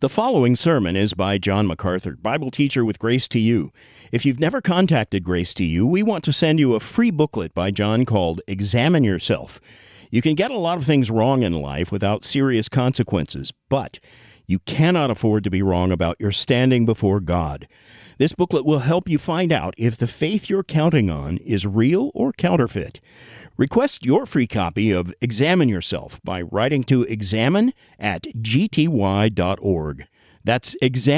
The following sermon is by John MacArthur, Bible teacher with Grace to You. If you've never contacted Grace to You, we want to send you a free booklet by John called Examine Yourself. You can get a lot of things wrong in life without serious consequences, but you cannot afford to be wrong about your standing before God. This booklet will help you find out if the faith you're counting on is real or counterfeit. Request your free copy of Examine Yourself by writing to examine@gty.org. That's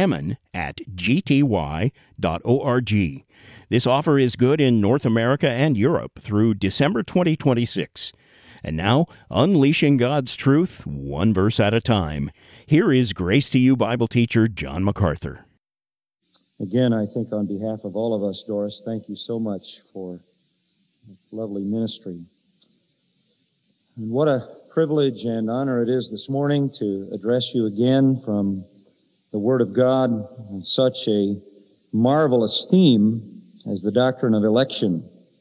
examine@gty.org. This offer is good in North America and Europe through December 2026. And now, unleashing God's truth, one verse at a time. Here is Grace to You Bible teacher John MacArthur. Again, I think on behalf of all of us, Doris, thank you so much for lovely ministry. And what a privilege and honor it is this morning to address you again from the Word of God on such a marvelous theme as the doctrine of election.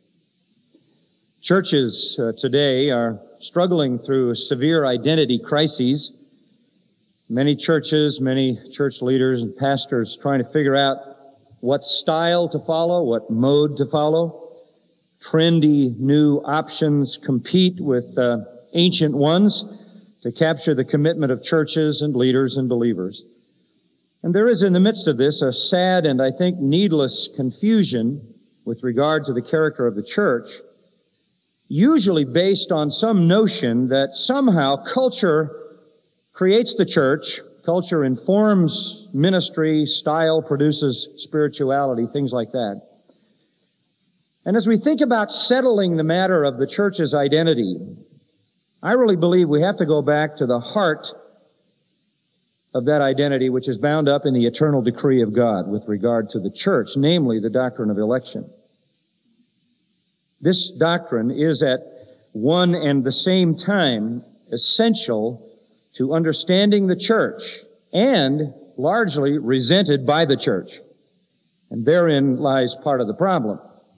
Churches today are struggling through severe identity crises. Many churches, many church leaders and pastors trying to figure out what style to follow, what mode to follow. Trendy new options compete with ancient ones to capture the commitment of churches and leaders and believers. And there is in the midst of this a sad and I think needless confusion with regard to the character of the church, usually based on some notion that somehow culture creates the church, culture informs ministry, style produces spirituality, things like that. And as we think about settling the matter of the church's identity, I really believe we have to go back to the heart of that identity, which is bound up in the eternal decree of God with regard to the church, namely the doctrine of election. This doctrine is at one and the same time essential to understanding the church and largely resented by the church. And therein lies part of the problem.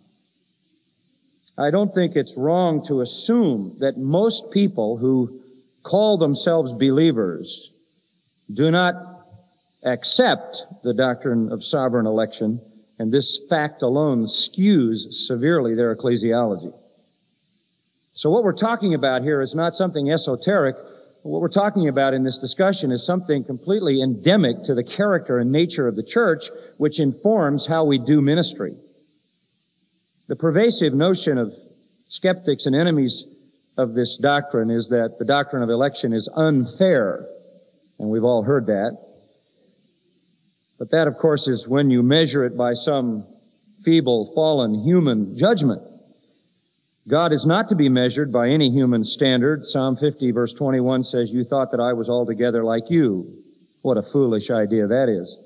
I don't think it's wrong to assume that most people who call themselves believers do not accept the doctrine of sovereign election, and this fact alone skews severely their ecclesiology. So what we're talking about here is not something esoteric. What we're talking about in this discussion is something completely endemic to the character and nature of the church, which informs how we do ministry. The pervasive notion of skeptics and enemies of this doctrine is that the doctrine of election is unfair, and we've all heard that. But that, of course, is when you measure it by some feeble, fallen human judgment. God is not to be measured by any human standard. Psalm 50, verse 21 says, "You thought that I was altogether like you." What a foolish idea that is.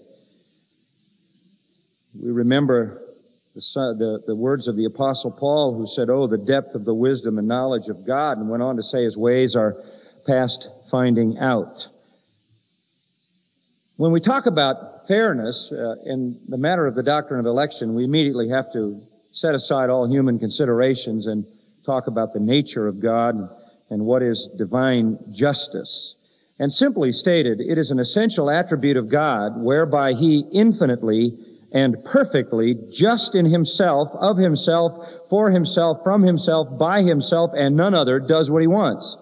We remember the words of the Apostle Paul, who said, "Oh, the depth of the wisdom and knowledge of God," and went on to say, "His ways are past finding out." When we talk about fairness in the matter of the doctrine of election, we immediately have to set aside all human considerations and talk about the nature of God and what is divine justice. And simply stated, it is an essential attribute of God whereby He infinitely and perfectly, just in Himself, of Himself, for Himself, from Himself, by Himself, and none other, does what He wants.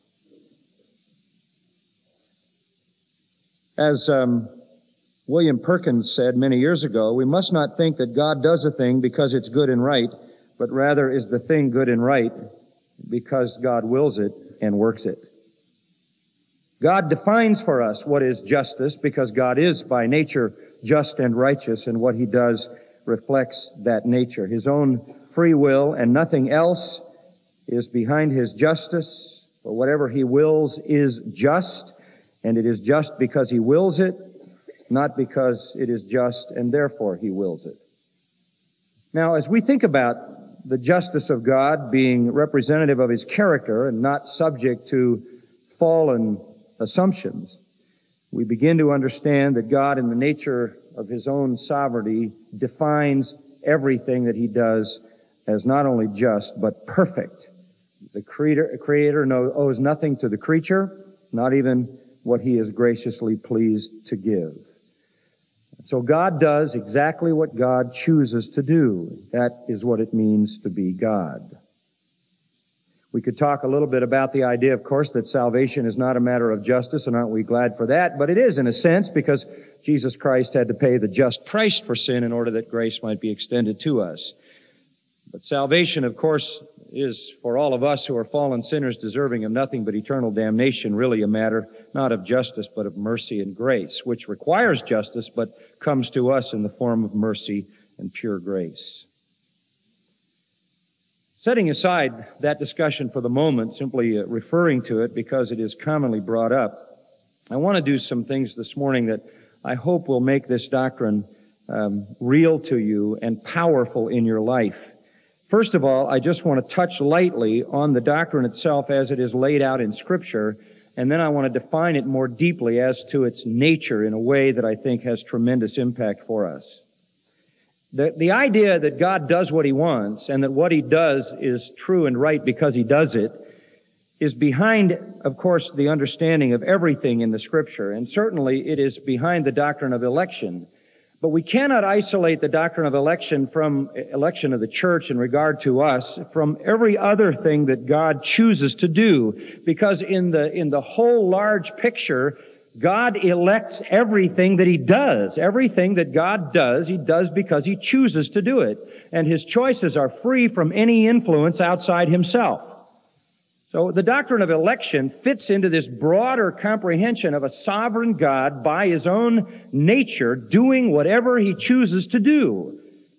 As William Perkins said many years ago, we must not think that God does a thing because it's good and right, but rather is the thing good and right because God wills it and works it. God defines for us what is justice because God is by nature just and righteous, and what He does reflects that nature. His own free will and nothing else is behind His justice. For whatever He wills is just, and it is just because He wills it, not because it is just and therefore He wills it. Now, as we think about the justice of God being representative of His character and not subject to fallen assumptions, we begin to understand that God, in the nature of His own sovereignty, defines everything that He does as not only just, but perfect. The Creator owes nothing to the creature, not even what He is graciously pleased to give. So God does exactly what God chooses to do. That is what it means to be God. We could talk a little bit about the idea, of course, that salvation is not a matter of justice, and aren't we glad for that? But it is, in a sense, because Jesus Christ had to pay the just price for sin in order that grace might be extended to us. But salvation, of course, is for all of us who are fallen sinners deserving of nothing but eternal damnation, really a matter not of justice, but of mercy and grace, which requires justice, but comes to us in the form of mercy and pure grace. Setting aside that discussion for the moment, simply referring to it because it is commonly brought up, I want to do some things this morning that I hope will make this doctrine real to you and powerful in your life. First of all, I just want to touch lightly on the doctrine itself as it is laid out in Scripture, and then I want to define it more deeply as to its nature in a way that I think has tremendous impact for us. The idea that God does what He wants and that what He does is true and right because He does it is behind, of course, the understanding of everything in the Scripture, and certainly it is behind the doctrine of election. But we cannot isolate the doctrine of election from election of the church in regard to us from every other thing that God chooses to do, because in the whole large picture, God elects everything that He does. Everything that God does, He does because He chooses to do it. And His choices are free from any influence outside Himself. So the doctrine of election fits into this broader comprehension of a sovereign God by His own nature doing whatever He chooses to do.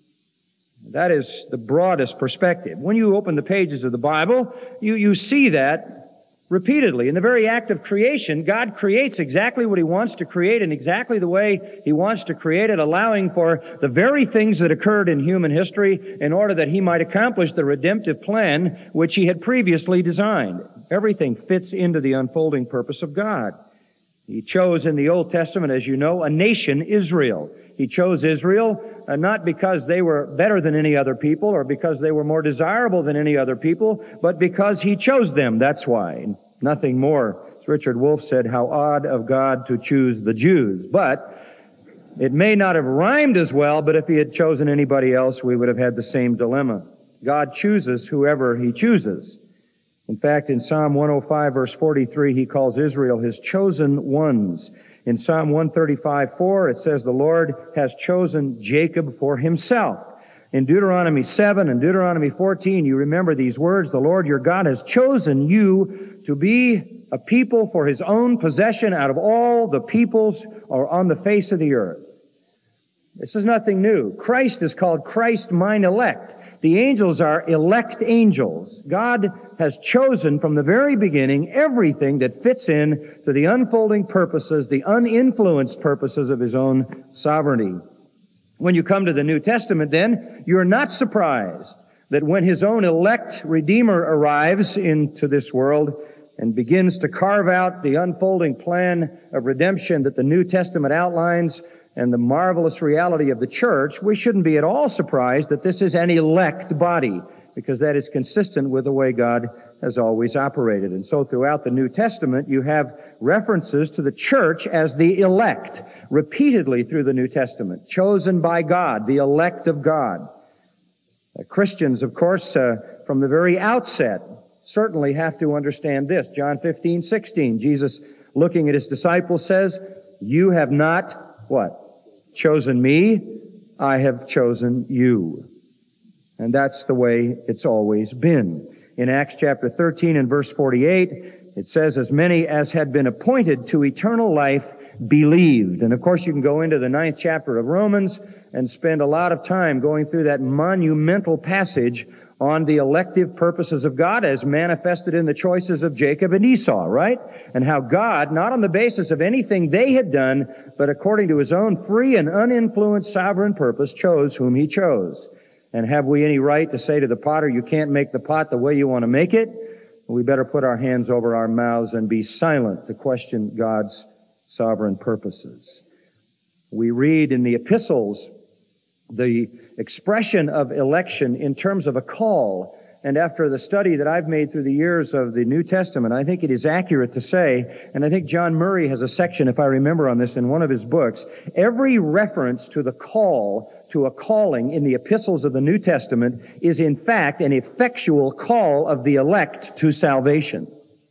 That is the broadest perspective. When you open the pages of the Bible, you see that repeatedly. In the very act of creation, God creates exactly what He wants to create in exactly the way He wants to create it, allowing for the very things that occurred in human history in order that He might accomplish the redemptive plan which He had previously designed. Everything fits into the unfolding purpose of God. He chose in the Old Testament, as you know, a nation, Israel. He chose Israel not because they were better than any other people or because they were more desirable than any other people, but because He chose them. That's why. Nothing more. As Richard Wolff said, how odd of God to choose the Jews. But it may not have rhymed as well, but if He had chosen anybody else, we would have had the same dilemma. God chooses whoever He chooses. In fact, in Psalm 105, verse 43, He calls Israel His chosen ones. In Psalm 135:4, it says, the Lord has chosen Jacob for Himself. In Deuteronomy 7 and Deuteronomy 14, you remember these words, the Lord your God has chosen you to be a people for His own possession out of all the peoples or on the face of the earth. This is nothing new. Christ is called Christ mine elect. The angels are elect angels. God has chosen from the very beginning everything that fits in to the unfolding purposes, the uninfluenced purposes of His own sovereignty. When you come to the New Testament, then, you're not surprised that when His own elect Redeemer arrives into this world and begins to carve out the unfolding plan of redemption that the New Testament outlines, and the marvelous reality of the church, we shouldn't be at all surprised that this is an elect body, because that is consistent with the way God has always operated. And so throughout the New Testament, you have references to the church as the elect, repeatedly through the New Testament, chosen by God, the elect of God. Christians, of course, from the very outset, certainly have to understand this. John 15:16, Jesus, looking at His disciples, says, you have not, what? Chosen me, I have chosen you. And that's the way it's always been. In Acts chapter 13 and verse 48, it says, as many as had been appointed to eternal life believed. And of course you can go into the 9th chapter of Romans and spend a lot of time going through that monumental passage on the elective purposes of God as manifested in the choices of Jacob and Esau, right? And how God, not on the basis of anything they had done, but according to His own free and uninfluenced sovereign purpose, chose whom He chose. And have we any right to say to the potter, you can't make the pot the way you want to make it? We better put our hands over our mouths and be silent to question God's sovereign purposes. We read in the epistles the expression of election in terms of a call and after the study that I've made through the years of the New Testament, I think it is accurate to say, and I think John Murray has a section, if I remember on this, in one of his books, every reference to the call to a calling in the epistles of the New Testament is in fact an effectual call of the elect to salvation.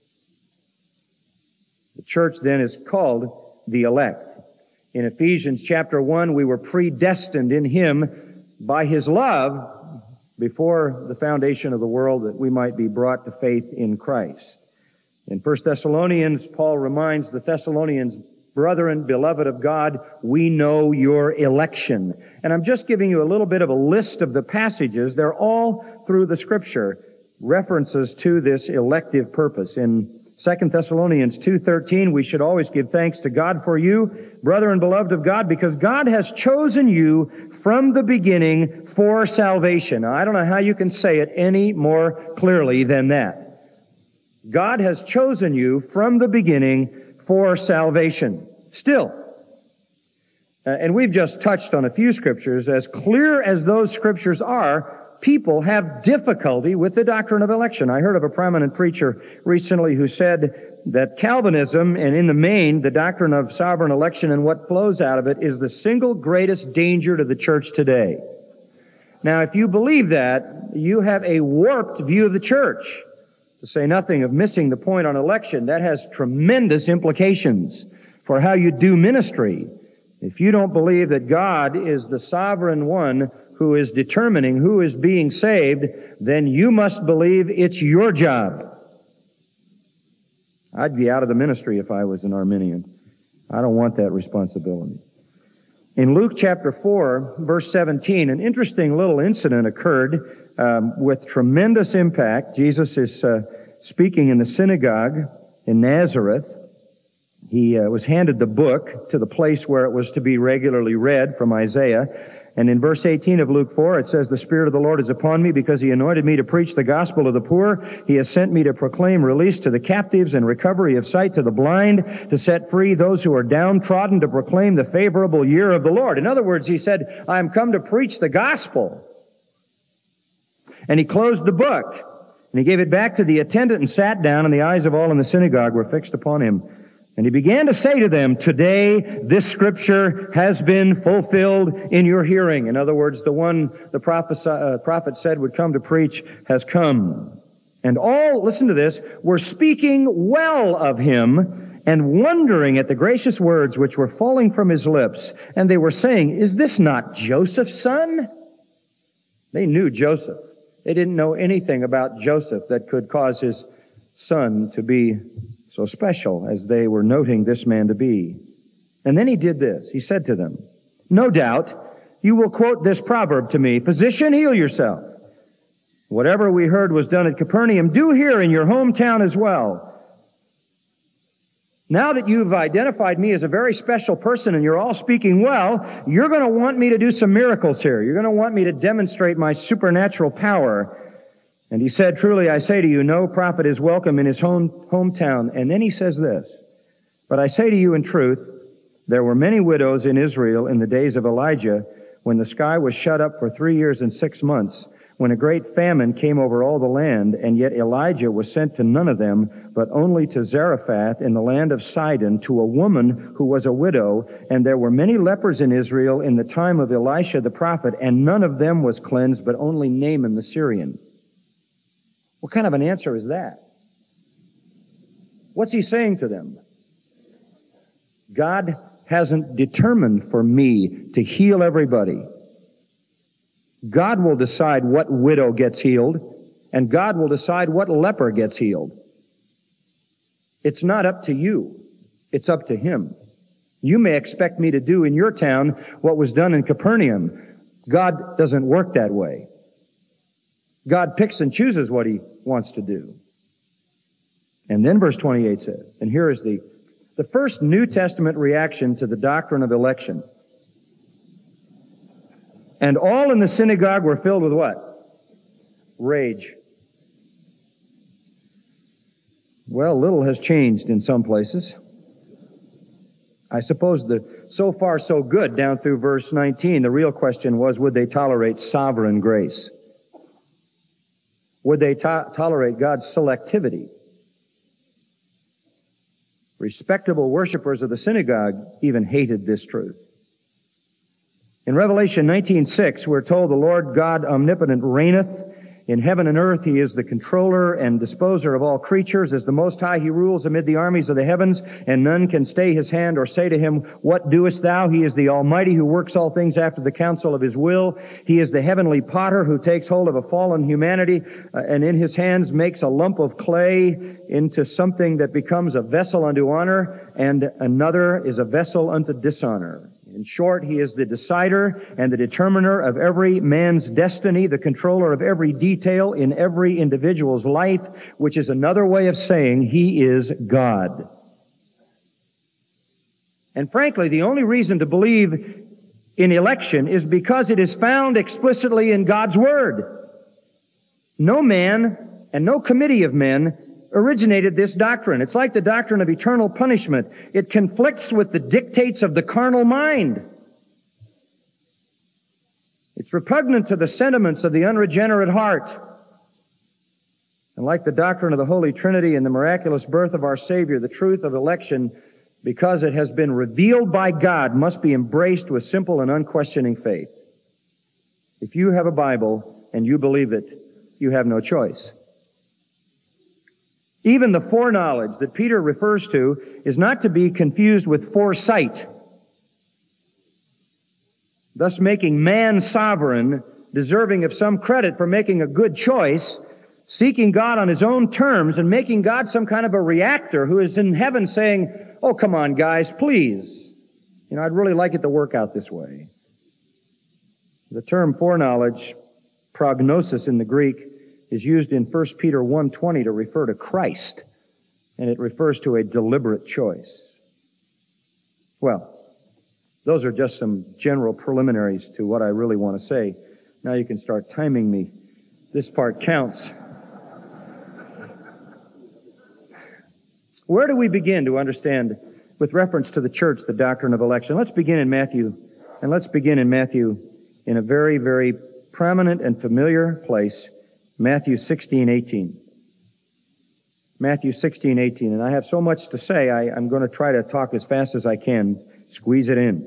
The church then is called the elect. In Ephesians chapter 1, we were predestined in Him by His love before the foundation of the world that we might be brought to faith in Christ. In 1 Thessalonians, Paul reminds the Thessalonians, brethren, beloved of God, we know your election. And I'm just giving you a little bit of a list of the passages. They're all through the Scripture, references to this elective purpose. In 2 Thessalonians 2:13, we should always give thanks to God for you, brethren beloved of God, because God has chosen you from the beginning for salvation. Now, I don't know how you can say it any more clearly than that. God has chosen you from the beginning for salvation. Still, and we've just touched on a few scriptures, as clear as those scriptures are, people have difficulty with the doctrine of election. I heard of a prominent preacher recently who said that Calvinism, and in the main, the doctrine of sovereign election and what flows out of it, is the single greatest danger to the church today. Now, if you believe that, you have a warped view of the church. To say nothing of missing the point on election, that has tremendous implications for how you do ministry. If you don't believe that God is the sovereign one who is determining who is being saved, then you must believe it's your job. I'd be out of the ministry if I was an Arminian. I don't want that responsibility. In Luke chapter 4, verse 17, an interesting little incident occurred with tremendous impact. Jesus is speaking in the synagogue in Nazareth. He was handed the book to the place where it was to be regularly read from Isaiah. And in verse 18 of Luke 4, it says, "The Spirit of the Lord is upon me because He anointed me to preach the gospel to the poor. He has sent me to proclaim release to the captives and recovery of sight to the blind, to set free those who are downtrodden, to proclaim the favorable year of the Lord." In other words, He said, I am come to preach the gospel. And He closed the book, and He gave it back to the attendant and sat down, and the eyes of all in the synagogue were fixed upon Him. And He began to say to them, "Today this scripture has been fulfilled in your hearing." In other words, the one the prophet said would come to preach has come. And all, listen to this, were speaking well of Him and wondering at the gracious words which were falling from His lips. And they were saying, "Is this not Joseph's son?" They knew Joseph. They didn't know anything about Joseph that could cause his son to be so special as they were noting this man to be. And then He did this. He said to them, "No doubt you will quote this proverb to me, 'Physician, heal yourself. Whatever we heard was done at Capernaum, do here in your hometown as well.' Now that you've identified me as a very special person and you're all speaking well, you're going to want me to do some miracles here. You're going to want me to demonstrate my supernatural power." And He said, "Truly I say to you, no prophet is welcome in his hometown." And then He says this, "But I say to you in truth, there were many widows in Israel in the days of Elijah, when the sky was shut up for 3 years and 6 months, when a great famine came over all the land, and yet Elijah was sent to none of them, but only to Zarephath in the land of Sidon, to a woman who was a widow. And there were many lepers in Israel in the time of Elisha the prophet, and none of them was cleansed, but only Naaman the Syrian." What kind of an answer is that? What's He saying to them? God hasn't determined for me to heal everybody. God will decide what widow gets healed, and God will decide what leper gets healed. It's not up to you. It's up to Him. You may expect me to do in your town what was done in Capernaum. God doesn't work that way. God picks and chooses what He wants to do. And then verse 28 says, and here is the first New Testament reaction to the doctrine of election. "And all in the synagogue were filled with" what? Rage. Well, little has changed in some places. I suppose so far so good down through verse 19. The real question was, would they tolerate sovereign grace? Would they tolerate God's selectivity? Respectable worshipers of the synagogue even hated this truth. In Revelation 19:6, we're told the Lord God omnipotent reigneth. In heaven and earth, He is the controller and disposer of all creatures. As the Most High, He rules amid the armies of the heavens, and none can stay His hand or say to Him, "What doest thou?" He is the Almighty who works all things after the counsel of His will. He is the heavenly potter who takes hold of a fallen humanity and in His hands makes a lump of clay into something that becomes a vessel unto honor, and another is a vessel unto dishonor. In short, He is the decider and the determiner of every man's destiny, the controller of every detail in every individual's life, which is another way of saying He is God. And frankly, the only reason to believe in election is because it is found explicitly in God's Word. No man and no committee of men originated this doctrine. It's like the doctrine of eternal punishment. It conflicts with the dictates of the carnal mind. It's repugnant to the sentiments of the unregenerate heart. And like the doctrine of the Holy Trinity and the miraculous birth of our Savior, the truth of election, because it has been revealed by God, must be embraced with simple and unquestioning faith. If you have a Bible and you believe it, you have no choice. Even the foreknowledge that Peter refers to is not to be confused with foresight, thus making man sovereign, deserving of some credit for making a good choice, seeking God on His own terms and making God some kind of a reactor who is in heaven saying, "Oh, come on, guys, please. I'd really like it to work out this way." The term foreknowledge, prognosis in the Greek, is used in 1 Peter 1:20 to refer to Christ, and it refers to a deliberate choice. Well, those are just some general preliminaries to what I really want to say. Now you can start timing me. This part counts. Where do we begin to understand, with reference to the church, the doctrine of election? Let's begin in Matthew, and let's begin in Matthew in a very, very prominent and familiar place, Matthew 16:18. Matthew 16:18. And I have so much to say, I'm going to try to talk as fast as I can, squeeze it in.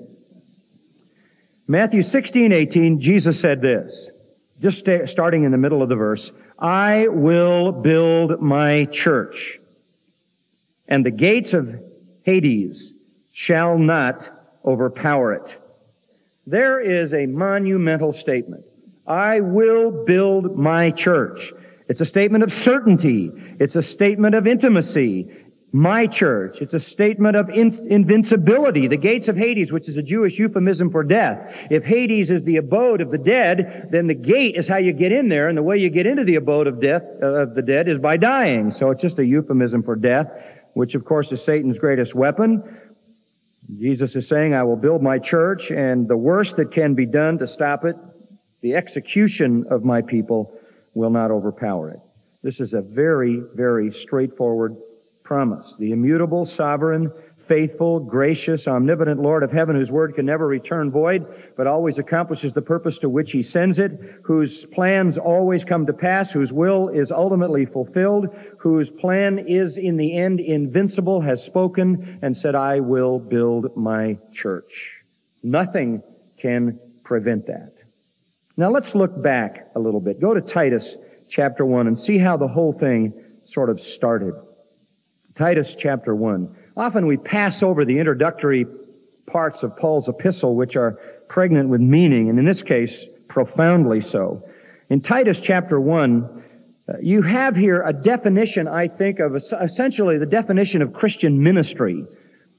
Matthew 16:18, Jesus said this, just starting in the middle of the verse, "I will build my church, and the gates of Hades shall not overpower it." There is a monumental statement. I will build my church. It's a statement of certainty. It's a statement of intimacy. My church. It's a statement of invincibility. The gates of Hades, which is a Jewish euphemism for death. If Hades is the abode of the dead, then the gate is how you get in there, and the way you get into the abode of death, of the dead, is by dying. So it's just a euphemism for death, which of course is Satan's greatest weapon. Jesus is saying, I will build my church, and the worst that can be done to stop it, the execution of my people, will not overpower it. This is a very, very straightforward promise. The immutable, sovereign, faithful, gracious, omnipotent Lord of heaven, whose word can never return void, but always accomplishes the purpose to which He sends it, whose plans always come to pass, whose will is ultimately fulfilled, whose plan is in the end invincible, has spoken and said, I will build my church. Nothing can prevent that. Now let's look back a little bit. Go to Titus chapter 1 and see how the whole thing sort of started. Titus chapter 1. Often we pass over the introductory parts of Paul's epistle, which are pregnant with meaning, and in this case, profoundly so. In Titus chapter 1, you have here a definition, I think, of essentially the definition of Christian ministry.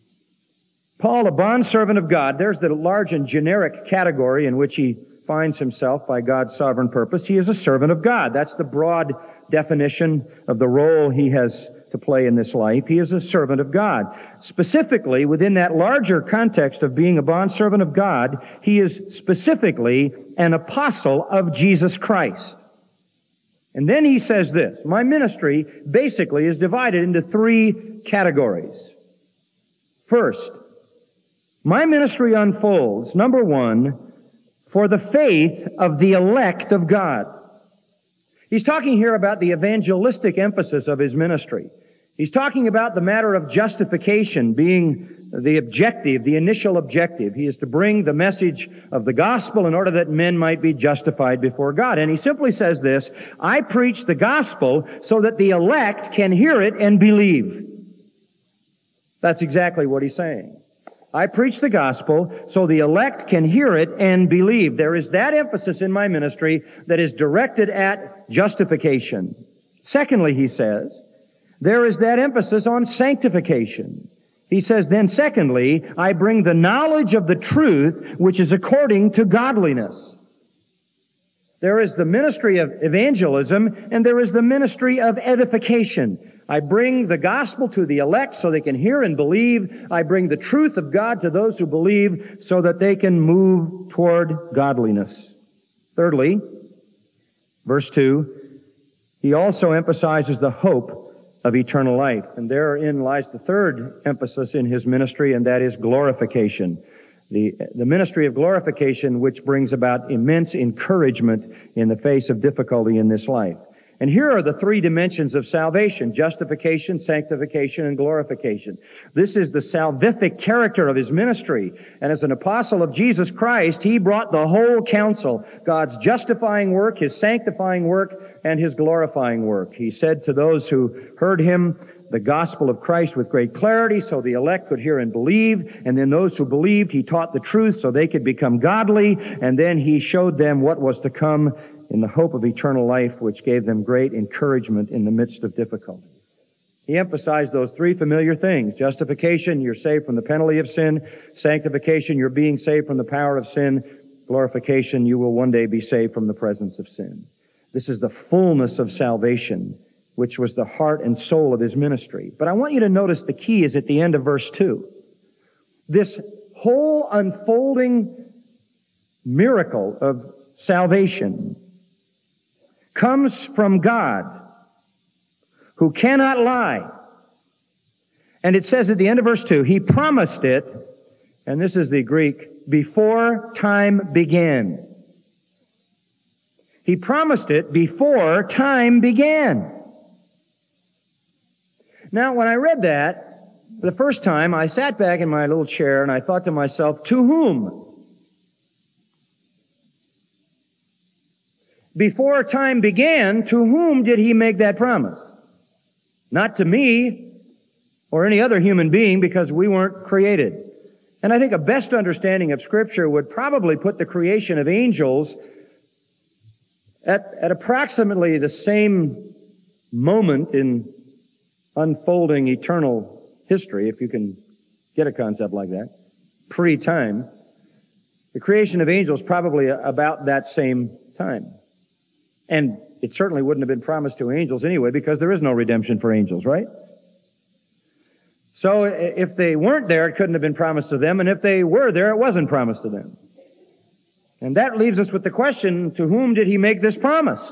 Paul, a bondservant of God, there's the large and generic category in which he finds himself by God's sovereign purpose. He is a servant of God. That's the broad definition of the role he has to play in this life. He is a servant of God. Specifically, within that larger context of being a bondservant of God, he is specifically an apostle of Jesus Christ. And then he says this, my ministry basically is divided into three categories. First, my ministry unfolds, number one, for the faith of the elect of God. He's talking here about the evangelistic emphasis of his ministry. He's talking about the matter of justification being the objective, the initial objective. He is to bring the message of the gospel in order that men might be justified before God. And he simply says this, I preach the gospel so that the elect can hear it and believe. That's exactly what he's saying. I preach the gospel so the elect can hear it and believe. There is that emphasis in my ministry that is directed at justification. Secondly, he says, there is that emphasis on sanctification. He says, then secondly, I bring the knowledge of the truth which is according to godliness. There is the ministry of evangelism and there is the ministry of edification. I bring the gospel to the elect so they can hear and believe. I bring the truth of God to those who believe so that they can move toward godliness. Thirdly, verse 2, he also emphasizes the hope of eternal life. And therein lies the third emphasis in his ministry, and that is glorification. The ministry of glorification, which brings about immense encouragement in the face of difficulty in this life. And here are the three dimensions of salvation: justification, sanctification, and glorification. This is the salvific character of his ministry. And as an apostle of Jesus Christ, he brought the whole counsel, God's justifying work, his sanctifying work, and his glorifying work. He said to those who heard him the gospel of Christ with great clarity so the elect could hear and believe. And then those who believed, he taught the truth so they could become godly. And then he showed them what was to come in the hope of eternal life, which gave them great encouragement in the midst of difficulty. He emphasized those three familiar things: justification, you're saved from the penalty of sin; sanctification, you're being saved from the power of sin; glorification, you will one day be saved from the presence of sin. This is the fullness of salvation, which was the heart and soul of his ministry. But I want you to notice the key is at the end of verse 2. This whole unfolding miracle of salvation comes from God, who cannot lie. And it says at the end of verse 2, he promised it, and this is the Greek, before time began. He promised it before time began. Now, when I read that the first time, I sat back in my little chair and I thought to myself, to whom? Before time began, to whom did he make that promise? Not to me or any other human being, because we weren't created. And I think a best understanding of Scripture would probably put the creation of angels at approximately the same moment in unfolding eternal history, if you can get a concept like that, pre-time. The creation of angels probably about that same time. And it certainly wouldn't have been promised to angels anyway, because there is no redemption for angels, right? So if they weren't there, it couldn't have been promised to them, and if they were there, it wasn't promised to them. And that leaves us with the question, to whom did he make this promise?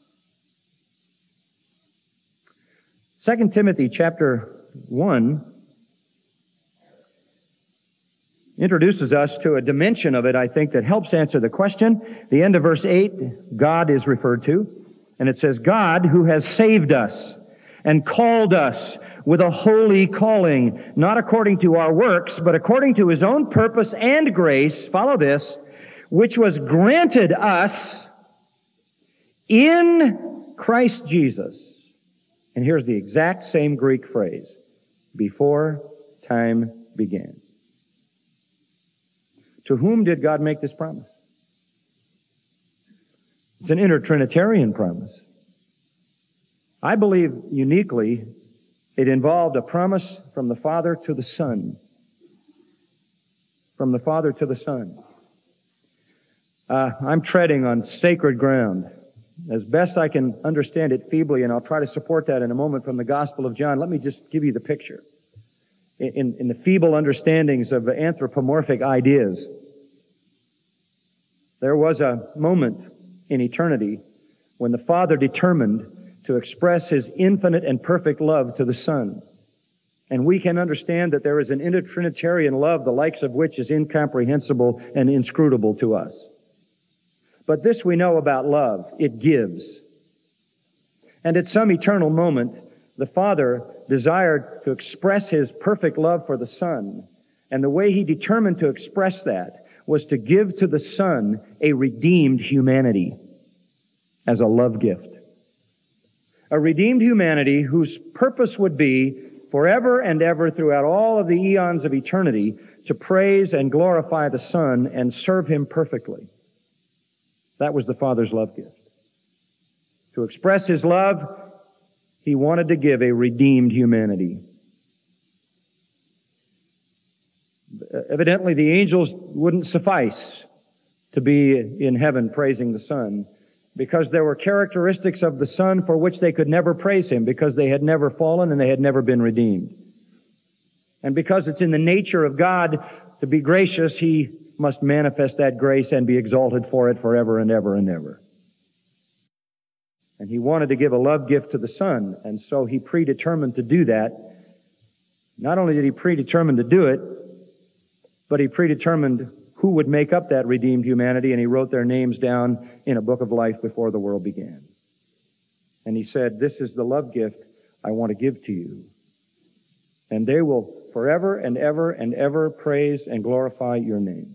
2 Timothy chapter 1 introduces us to a dimension of it, I think, that helps answer the question. The end of verse 8, God is referred to, and it says, God who has saved us and called us with a holy calling, not according to our works, but according to his own purpose and grace, follow this, which was granted us in Christ Jesus. And here's the exact same Greek phrase, before time began. To whom did God make this promise? It's an intertrinitarian promise. I believe uniquely it involved a promise from the Father to the Son. From the Father to the Son. I'm treading on sacred ground. As best I can understand it feebly, and I'll try to support that in a moment from the Gospel of John, let me just give you the picture. In the feeble understandings of anthropomorphic ideas, there was a moment in eternity when the Father determined to express his infinite and perfect love to the Son. And we can understand that there is an intertrinitarian love, the likes of which is incomprehensible and inscrutable to us. But this we know about love. It gives. And at some eternal moment, the Father desired to express His perfect love for the Son. And the way He determined to express that was to give to the Son a redeemed humanity as a love gift. A redeemed humanity whose purpose would be forever and ever throughout all of the eons of eternity to praise and glorify the Son and serve Him perfectly. That was the Father's love gift. To express His love, He wanted to give a redeemed humanity. Evidently, the angels wouldn't suffice to be in heaven praising the Son, because there were characteristics of the Son for which they could never praise Him, because they had never fallen and they had never been redeemed. And because it's in the nature of God to be gracious, He must manifest that grace and be exalted for it forever and ever and ever. And He wanted to give a love gift to the Son, and so He predetermined to do that. Not only did He predetermine to do it, but He predetermined who would make up that redeemed humanity, and He wrote their names down in a book of life before the world began. And He said, "This is the love gift I want to give to you. And they will forever and ever praise and glorify your name."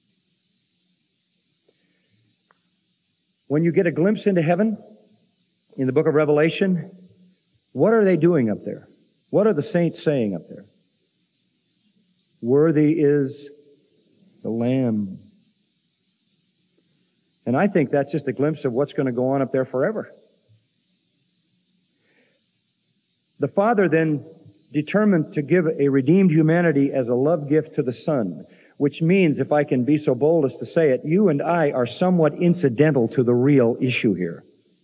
When you get a glimpse into heaven, in the book of Revelation, what are they doing up there? What are the saints saying up there? Worthy is the Lamb. And I think that's just a glimpse of what's going to go on up there forever. The Father then determined to give a redeemed humanity as a love gift to the Son, which means, if I can be so bold as to say it, you and I are somewhat incidental to the real issue here.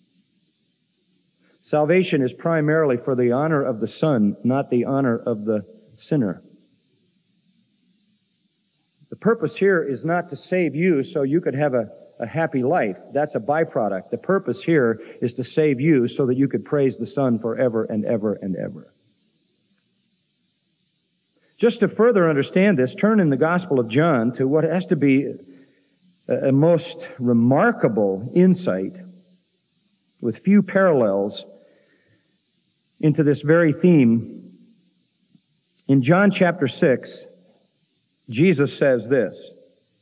Salvation is primarily for the honor of the Son, not the honor of the sinner. The purpose here is not to save you so you could have a happy life. That's a byproduct. The purpose here is to save you so that you could praise the Son forever and ever and ever. Just to further understand this, turn in the Gospel of John to what has to be a most remarkable insight with few parallels into this very theme. In John chapter 6, Jesus says this,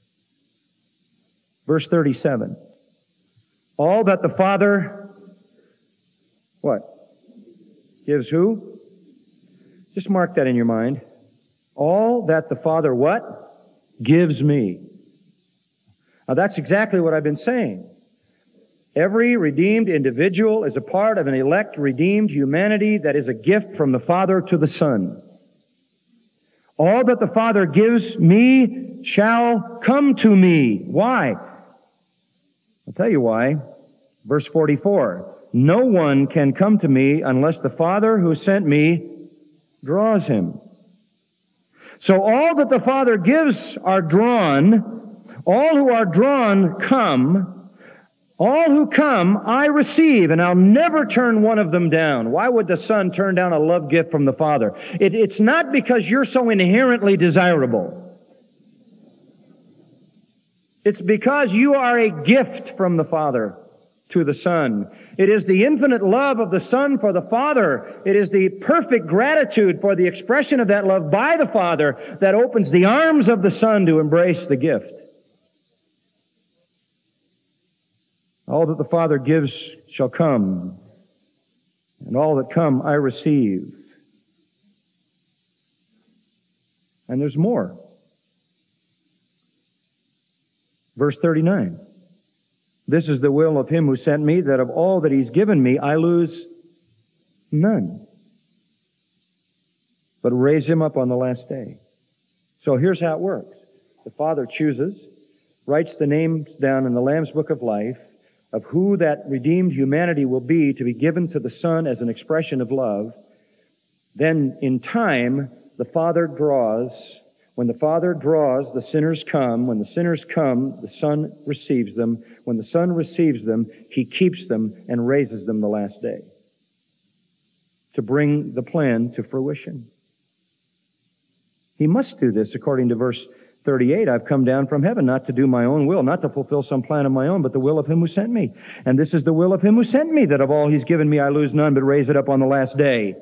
verse 37, all that the Father, what? Gives who? Just mark that in your mind. All that the Father what? Gives me. Now that's exactly what I've been saying. Every redeemed individual is a part of an elect, redeemed humanity that is a gift from the Father to the Son. All that the Father gives me shall come to me. Why? I'll tell you why. Verse 44. No one can come to me unless the Father who sent me draws him. So all that the Father gives are drawn. All who are drawn come. All who come, I receive, and I'll never turn one of them down. Why would the Son turn down a love gift from the Father? It's not because you're so inherently desirable. It's because you are a gift from the Father to the Son. It is the infinite love of the Son for the Father. It is the perfect gratitude for the expression of that love by the Father that opens the arms of the Son to embrace the gift. All that the Father gives shall come, and all that come I receive. And there's more. Verse 39. This is the will of him who sent me, that of all that he's given me I lose none, but raise him up on the last day. So here's how it works. The Father chooses, writes the names down in the Lamb's Book of Life, of who that redeemed humanity will be to be given to the Son as an expression of love. Then in time, the Father draws. When the Father draws, the sinners come. When the sinners come, the Son receives them. When the Son receives them, He keeps them and raises them the last day to bring the plan to fruition. He must do this according to verse 38, I've come down from heaven not to do my own will, not to fulfill some plan of my own, but the will of him who sent me. And this is the will of him who sent me, that of all he's given me I lose none, but raise it up on the last day.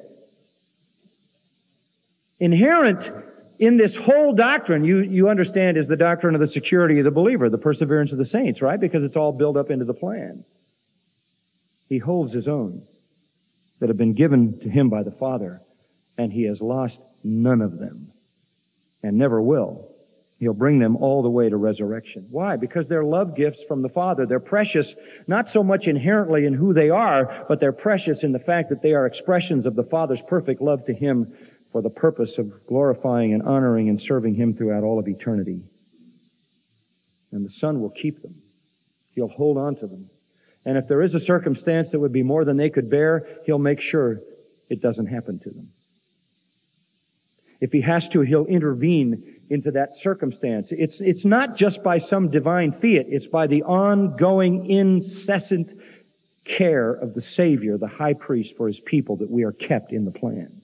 Inherent in this whole doctrine, you understand, is the doctrine of the security of the believer, the perseverance of the saints, right? Because it's all built up into the plan. He holds his own that have been given to him by the Father, and he has lost none of them, and never will. He'll bring them all the way to resurrection. Why? Because they're love gifts from the Father. They're precious, not so much inherently in who they are, but they're precious in the fact that they are expressions of the Father's perfect love to him for the purpose of glorifying and honoring and serving him throughout all of eternity. And the Son will keep them. He'll hold on to them. And if there is a circumstance that would be more than they could bear, he'll make sure it doesn't happen to them. If he has to, he'll intervene into that circumstance. It's not just by some divine fiat. It's by the ongoing, incessant care of the Savior, the high priest for his people, that we are kept in the plan.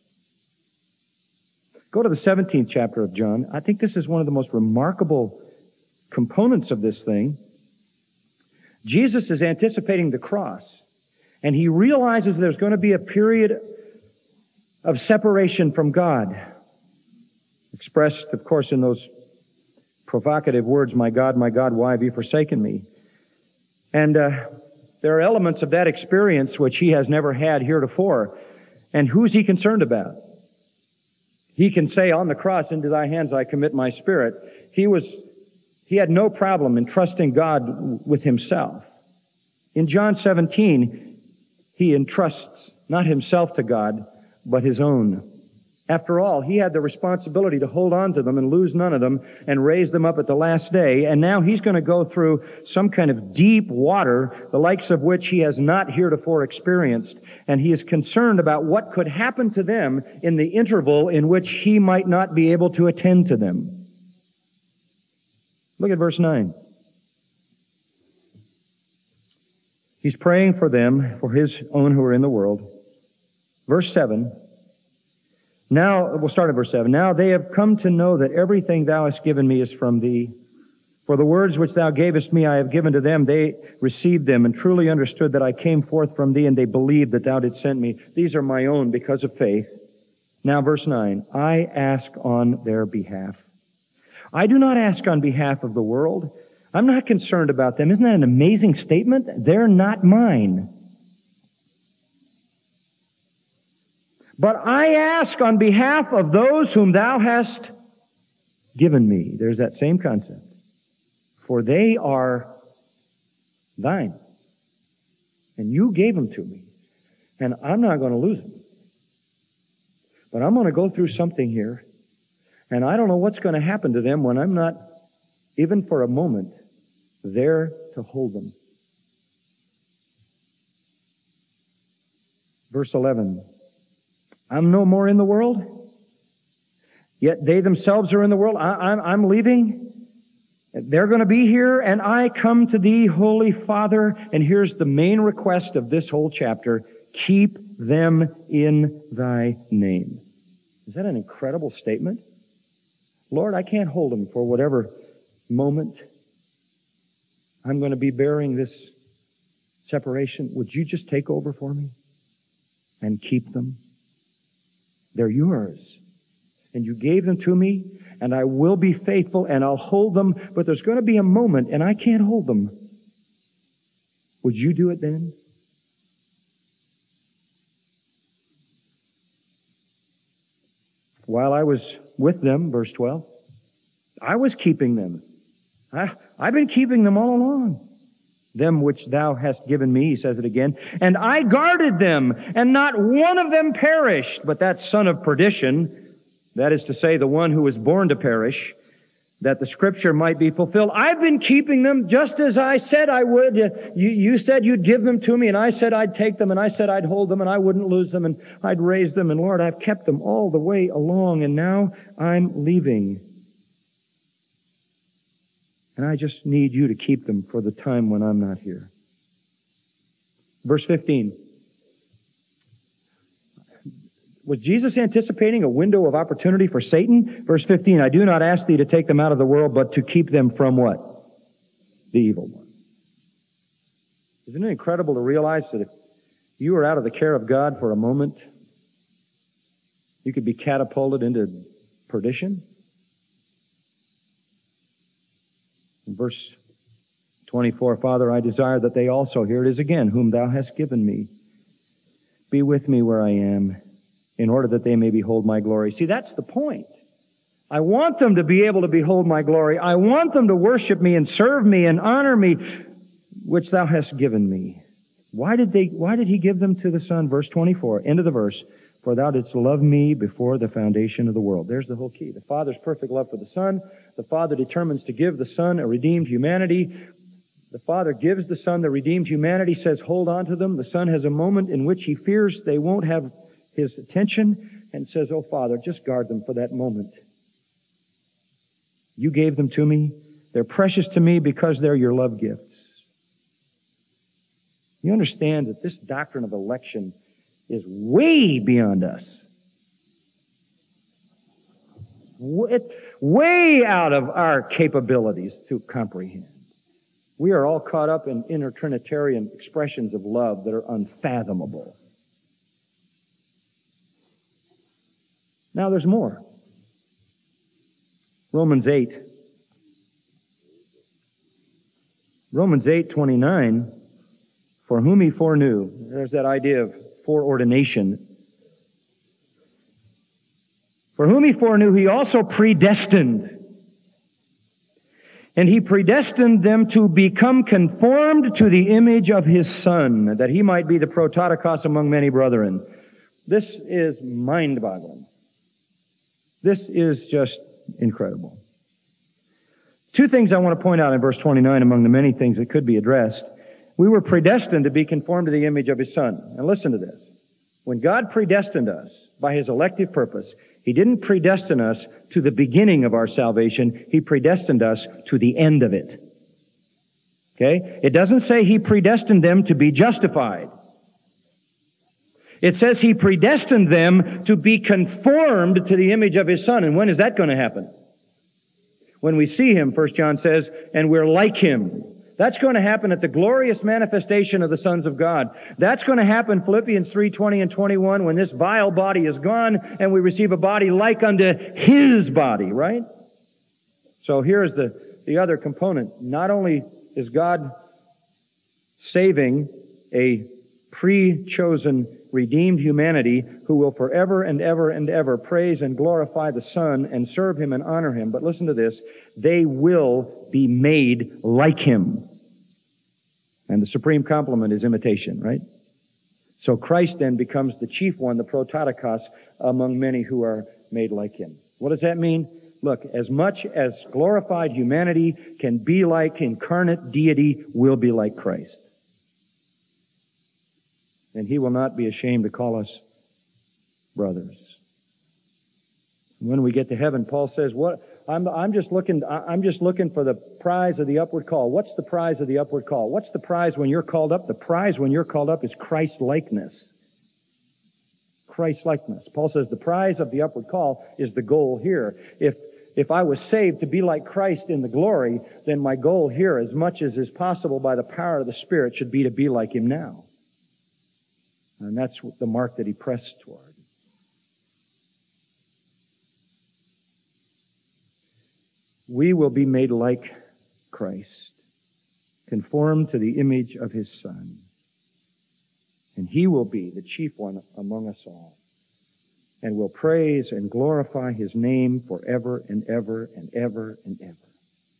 Go to the 17th chapter of John. I think this is one of the most remarkable components of this thing. Jesus is anticipating the cross, and he realizes there's going to be a period of separation from God, expressed, of course, in those provocative words, my God, why have you forsaken me? And there are elements of that experience which he has never had heretofore. And who's he concerned about? He can say on the cross, into thy hands I commit my spirit. He had no problem in trusting God with himself. In John 17, he entrusts not himself to God, but his own. After all, he had the responsibility to hold on to them and lose none of them and raise them up at the last day. And now he's going to go through some kind of deep water, the likes of which he has not heretofore experienced. And he is concerned about what could happen to them in the interval in which he might not be able to attend to them. Look at verse 9. He's praying for them, for his own who are in the world. Verse 7. Now, we'll start at verse 7. Now they have come to know that everything thou hast given me is from thee. For the words which thou gavest me I have given to them. They received them and truly understood that I came forth from thee, and they believed that thou didst send me. These are my own because of faith. Now verse 9. I ask on their behalf. I do not ask on behalf of the world. I'm not concerned about them. Isn't that an amazing statement? They're not mine. But I ask on behalf of those whom thou hast given me. There's that same concept. For they are thine. And you gave them to me. And I'm not going to lose them. But I'm going to go through something here. And I don't know what's going to happen to them when I'm not, even for a moment, there to hold them. Verse 11. I'm no more in the world, yet they themselves are in the world. I'm leaving. They're going to be here, and I come to thee, Holy Father. And here's the main request of this whole chapter. Keep them in thy name. Is that an incredible statement? Lord, I can't hold them for whatever moment I'm going to be bearing this separation. Would you just take over for me and keep them? They're yours. And you gave them to me, and I will be faithful, and I'll hold them, but there's going to be a moment, and I can't hold them. Would you do it then? While I was with them, verse 12, I was keeping them. I've been keeping them all along. Them which thou hast given me, he says it again. And I guarded them, and not one of them perished, but that son of perdition, that is to say, the one who was born to perish, that the scripture might be fulfilled. I've been keeping them just as I said I would. You said you'd give them to me, and I said I'd take them, and I said I'd hold them, and I wouldn't lose them, and I'd raise them. And Lord, I've kept them all the way along, and now I'm leaving. And I just need you to keep them for the time when I'm not here. Verse 15. Was Jesus anticipating a window of opportunity for Satan? Verse 15, I do not ask thee to take them out of the world, but to keep them from what? The evil one. Isn't it incredible to realize that if you were out of the care of God for a moment, you could be catapulted into perdition? In verse 24, Father, I desire that they also, here it is again, whom thou hast given me, be with me where I am, in order that they may behold my glory. See, that's the point. I want them to be able to behold my glory. I want them to worship me and serve me and honor me, which thou hast given me. Why did he give them to the Son? Verse 24, end of the verse. For thou didst love me before the foundation of the world. There's the whole key. The Father's perfect love for the Son. The Father determines to give the Son a redeemed humanity. The Father gives the Son the redeemed humanity, says, hold on to them. The Son has a moment in which he fears they won't have his attention and says, oh, Father, just guard them for that moment. You gave them to me. They're precious to me because they're your love gifts. You understand that this doctrine of election is way beyond us. Way out of our capabilities to comprehend. We are all caught up in intertrinitarian expressions of love that are unfathomable. Now there's more. Romans 8:29, for whom he foreknew. There's that idea of foreordination. For whom he foreknew, he also predestined. And he predestined them to become conformed to the image of his Son, that he might be the prototokos among many brethren. This is mind-boggling. This is just incredible. Two things I want to point out in verse 29 among the many things that could be addressed. We were predestined to be conformed to the image of his Son. And listen to this. When God predestined us by his elective purpose, he didn't predestine us to the beginning of our salvation. He predestined us to the end of it. Okay? It doesn't say he predestined them to be justified. It says he predestined them to be conformed to the image of his Son. And when is that going to happen? When we see him, 1 John says, and we're like him. That's going to happen at the glorious manifestation of the sons of God. That's going to happen, Philippians 3:20 and 21, when this vile body is gone and we receive a body like unto his body, right? So here's the other component. Not only is God saving a pre-chosen, redeemed humanity who will forever and ever and ever praise and glorify the Son and serve him and honor him, but listen to this, they will be made like him. And the supreme complement is imitation, right? So Christ then becomes the chief one, the prototokos, among many who are made like him. What does that mean? Look, as much as glorified humanity can be like incarnate deity, will be like Christ. And he will not be ashamed to call us brothers. When we get to heaven, Paul says, "What? I'm just looking for the prize of the upward call." What's the prize of the upward call? What's the prize when you're called up? The prize when you're called up is Christ-likeness. Christ-likeness. Paul says the prize of the upward call is the goal here. If I was saved to be like Christ in the glory, then my goal here, as much as is possible by the power of the Spirit, should be to be like him now. And that's the mark that he pressed toward. We will be made like Christ, conformed to the image of his Son. And he will be the chief one among us all, and will praise and glorify his name forever and ever and ever and ever.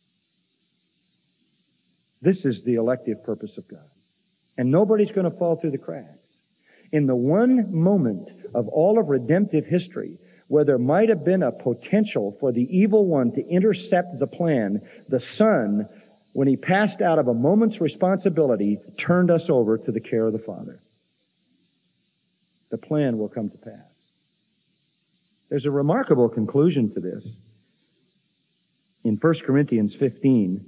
This is the elective purpose of God. And nobody's going to fall through the cracks. In the one moment of all of redemptive history where there might have been a potential for the evil one to intercept the plan, the Son, when he passed out of a moment's responsibility, turned us over to the care of the Father. The plan will come to pass. There's a remarkable conclusion to this. In 1 Corinthians 15,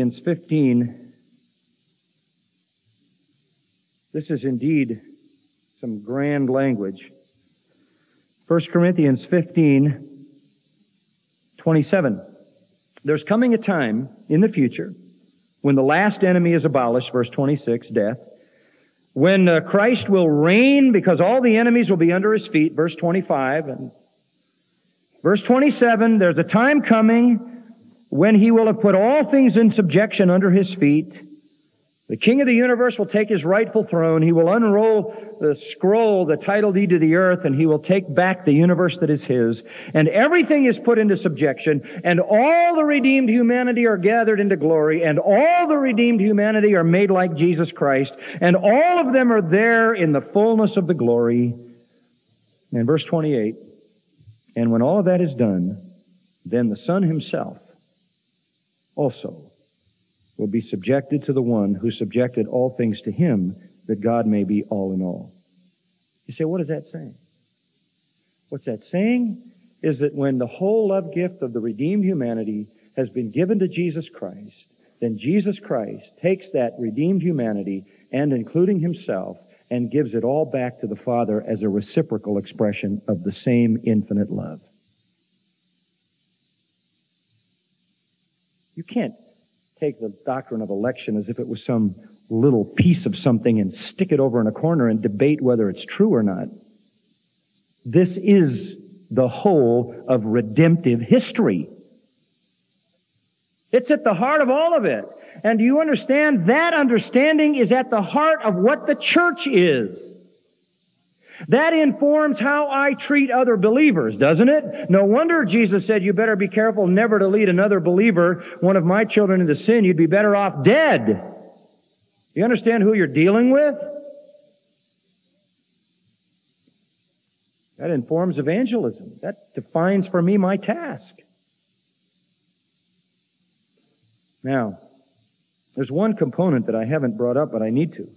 this is indeed some grand language. 1 Corinthians 15:27. There's coming a time in the future when the last enemy is abolished, verse 26, death, when Christ will reign because all the enemies will be under His feet, verse 25. And verse 27, there's a time coming when He will have put all things in subjection under His feet. The King of the universe will take His rightful throne. He will unroll the scroll, the title deed to the earth, and He will take back the universe that is His. And everything is put into subjection, and all the redeemed humanity are gathered into glory, and all the redeemed humanity are made like Jesus Christ, and all of them are there in the fullness of the glory. And verse 28, and when all of that is done, then the Son Himself also will be subjected to the one who subjected all things to Him, that God may be all in all. You say, what is that saying? What's that saying is that when the whole love gift of the redeemed humanity has been given to Jesus Christ, then Jesus Christ takes that redeemed humanity and including Himself and gives it all back to the Father as a reciprocal expression of the same infinite love. You can't take the doctrine of election as if it was some little piece of something and stick it over in a corner and debate whether it's true or not. This is the whole of redemptive history. It's at the heart of all of it. And do you understand? That understanding is at the heart of what the church is. That informs how I treat other believers, doesn't it? No wonder Jesus said, you better be careful never to lead another believer, one of my children, into sin. You'd be better off dead. You understand who you're dealing with? That informs evangelism. That defines for me my task. Now, there's one component that I haven't brought up, but I need to.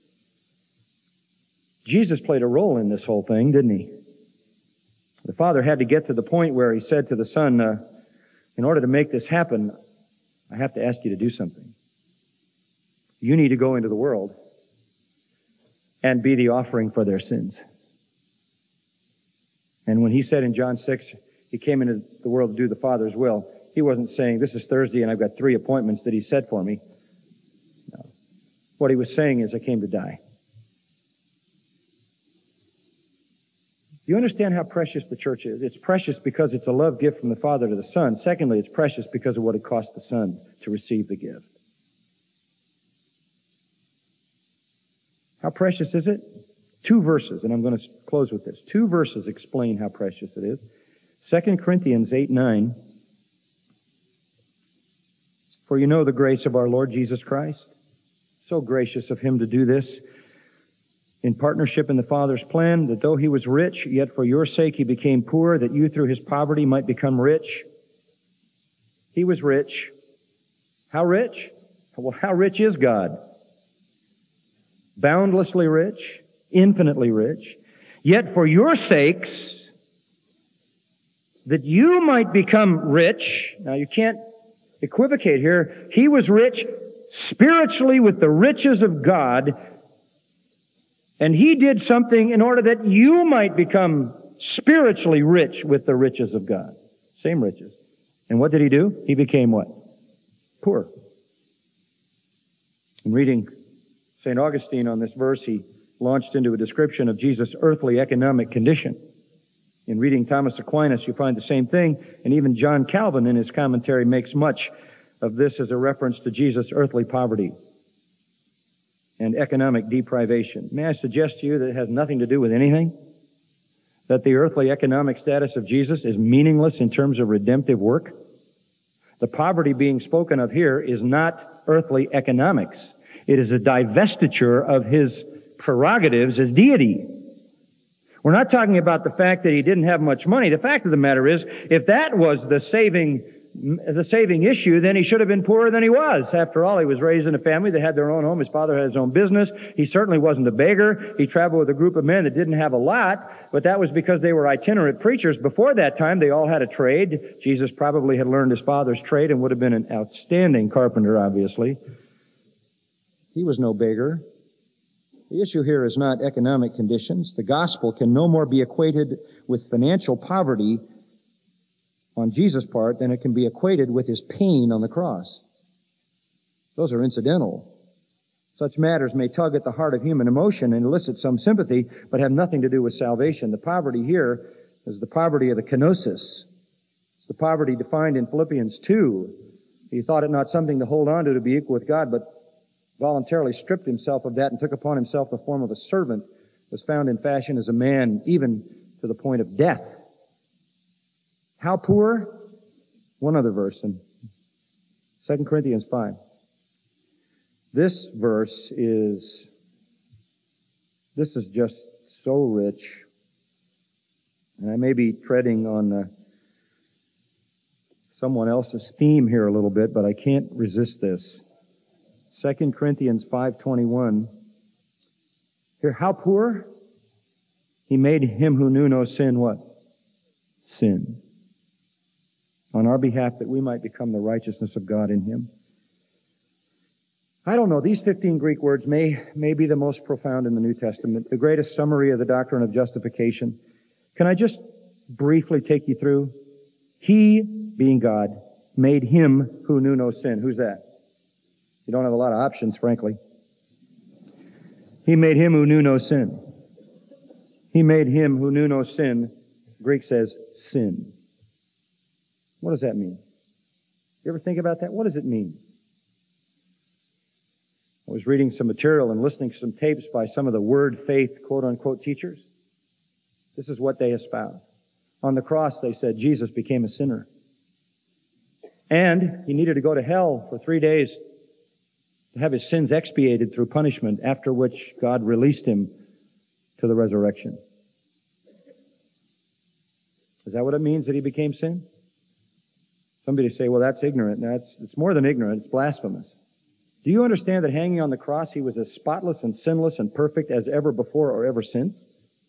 Jesus played a role in this whole thing, didn't He? The Father had to get to the point where He said to the Son, in order to make this happen, I have to ask you to do something. You need to go into the world and be the offering for their sins. And when He said in John 6, He came into the world to do the Father's will, He wasn't saying, this is Thursday and I've got 3 appointments that He set for me. No. What He was saying is, I came to die. You understand how precious the church is? It's precious because it's a love gift from the Father to the Son. Secondly, it's precious because of what it cost the Son to receive the gift. How precious is it? 2 verses, and I'm going to close with this. 2 verses explain how precious it is. 2 Corinthians 8:9. For you know the grace of our Lord Jesus Christ. So gracious of Him to do this in partnership in the Father's plan, that though He was rich, yet for your sake He became poor, that you through His poverty might become rich. He was rich. How rich? Well, how rich is God? Boundlessly rich, infinitely rich. Yet for your sakes, that you might become rich. Now you can't equivocate here. He was rich spiritually with the riches of God, and He did something in order that you might become spiritually rich with the riches of God. Same riches. And what did He do? He became what? Poor. In reading St. Augustine on this verse, he launched into a description of Jesus' earthly economic condition. In reading Thomas Aquinas, you find the same thing, and even John Calvin in his commentary makes much of this as a reference to Jesus' earthly poverty and economic deprivation. May I suggest to you that it has nothing to do with anything? That the earthly economic status of Jesus is meaningless in terms of redemptive work? The poverty being spoken of here is not earthly economics. It is a divestiture of His prerogatives as deity. We're not talking about the fact that He didn't have much money. The fact of the matter is, if that was the saving issue, then He should have been poorer than He was. After all, He was raised in a family that had their own home. His father had his own business. He certainly wasn't a beggar. He traveled with a group of men that didn't have a lot, but that was because they were itinerant preachers. Before that time, they all had a trade. Jesus probably had learned his father's trade and would have been an outstanding carpenter, obviously. He was no beggar. The issue here is not economic conditions. The gospel can no more be equated with financial poverty on Jesus' part than it can be equated with his pain on the cross. Those are incidental. Such matters may tug at the heart of human emotion and elicit some sympathy, but have nothing to do with salvation. The poverty here is the poverty of the kenosis. It's the poverty defined in Philippians 2. He thought it not something to hold on to be equal with God, but voluntarily stripped himself of that and took upon himself the form of a servant, was found in fashion as a man, even to the point of death. How poor? One other verse in 2 Corinthians 5. This verse is just so rich. And I may be treading on someone else's theme here a little bit, but I can't resist this. 2 Corinthians 5:21. Here, how poor? He made him who knew no sin what? Sin. On our behalf, that we might become the righteousness of God in him. I don't know. These 15 Greek words may be the most profound in the New Testament, the greatest summary of the doctrine of justification. Can I just briefly take you through? He, being God, made him who knew no sin. Who's that? You don't have a lot of options, frankly. He made him who knew no sin. He made him who knew no sin, Greek says, sin. What does that mean? You ever think about that? What does it mean? I was reading some material and listening to some tapes by some of the word faith, quote-unquote, teachers. This is what they espouse. On the cross, they said, Jesus became a sinner. And he needed to go to hell for 3 days to have his sins expiated through punishment, after which God released him to the resurrection. Is that what it means that he became sin? Somebody say, well, that's ignorant. No, it's more than ignorant. It's blasphemous. Do you understand that hanging on the cross, he was as spotless and sinless and perfect as ever before or ever since?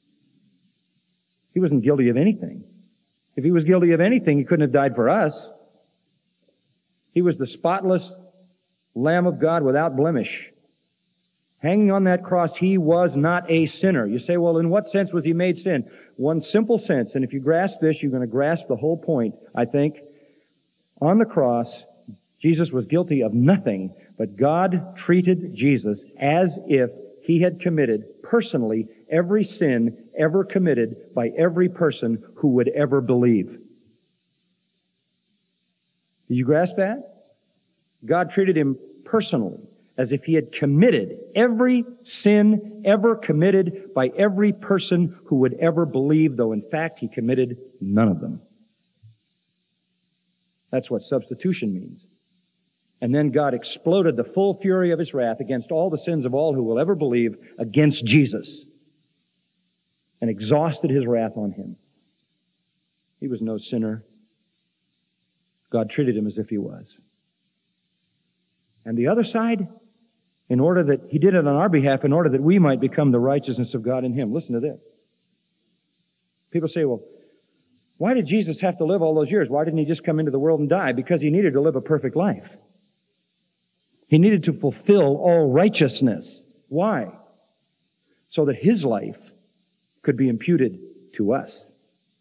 He wasn't guilty of anything. If he was guilty of anything, he couldn't have died for us. He was the spotless Lamb of God without blemish. Hanging on that cross, he was not a sinner. You say, well, in what sense was he made sin? One simple sense, and if you grasp this, you're going to grasp the whole point, I think. On the cross, Jesus was guilty of nothing, but God treated Jesus as if he had committed personally every sin ever committed by every person who would ever believe. Did you grasp that? God treated him personally as if he had committed every sin ever committed by every person who would ever believe, though in fact he committed none of them. That's what substitution means. And then God exploded the full fury of his wrath against all the sins of all who will ever believe against Jesus and exhausted his wrath on him. He was no sinner. God treated him as if he was. And the other side, in order that he did it on our behalf, in order that we might become the righteousness of God in him. Listen to this. People say, well, why did Jesus have to live all those years? Why didn't he just come into the world and die? Because he needed to live a perfect life. He needed to fulfill all righteousness. Why? So that his life could be imputed to us.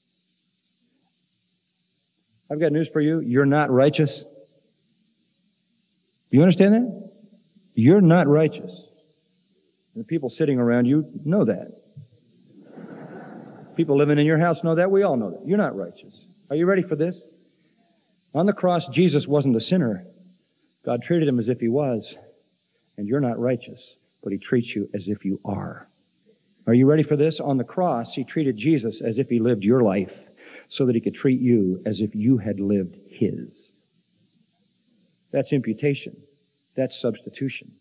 I've got news for you. You're not righteous. Do you understand that? You're not righteous. And the people sitting around you know that. People living in your house know that. We all know that. You're not righteous. Are you ready for this? On the cross, Jesus wasn't a sinner. God treated him as if he was. And you're not righteous, but he treats you as if you are. Are you ready for this? On the cross, he treated Jesus as if he lived your life so that he could treat you as if you had lived his. That's imputation. That's substitution.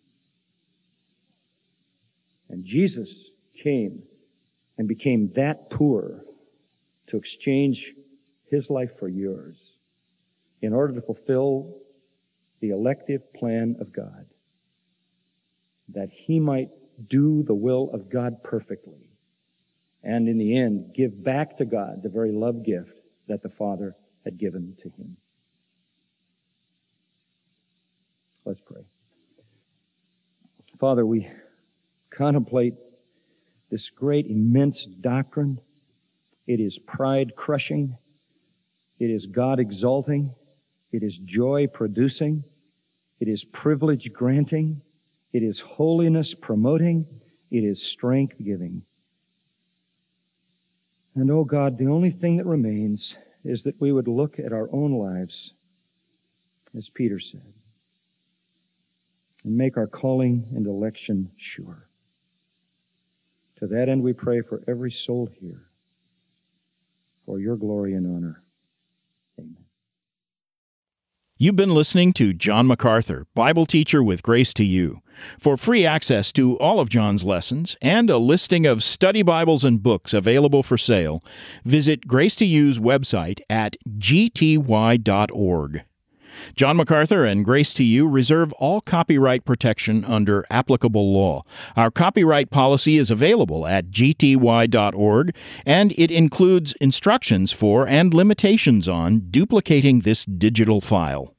And Jesus came and became that poor to exchange his life for yours in order to fulfill the elective plan of God, that he might do the will of God perfectly and in the end give back to God the very love gift that the Father had given to him. Let's pray. Father, we contemplate this great, immense doctrine. It is pride-crushing. It is God-exalting. It is joy-producing. It is privilege-granting. It is holiness-promoting. It is strength-giving. And, oh God, the only thing that remains is that we would look at our own lives, as Peter said, and make our calling and election sure. To that end we pray for every soul here, for your glory and honor. Amen. You've been listening to John MacArthur, Bible teacher with Grace to You. For free access to all of John's lessons and a listing of study Bibles and books available for sale, visit Grace to You's website at gty.org. John MacArthur and Grace to You reserve all copyright protection under applicable law. Our copyright policy is available at gty.org, and it includes instructions for and limitations on duplicating this digital file.